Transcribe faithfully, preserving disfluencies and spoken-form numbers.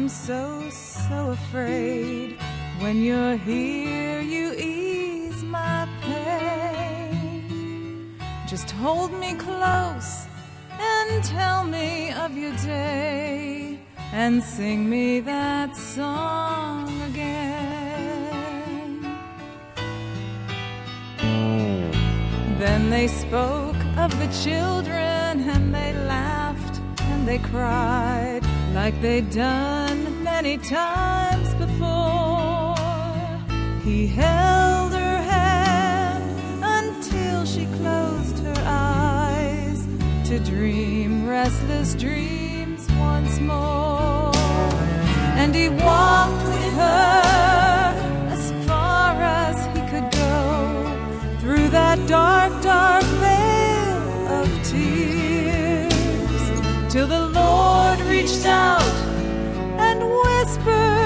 I'm so, so afraid. When you're here, you ease my pain. Just hold me close and tell me of your day, and sing me that song again. Then they spoke of the children, and they laughed and they cried, like they'd done many times before. He held her hand until she closed her eyes to dream restless dreams once more. And he walked with her as far as he could go, through that dark, dark veil of tears, till the Lord reached out and whispered,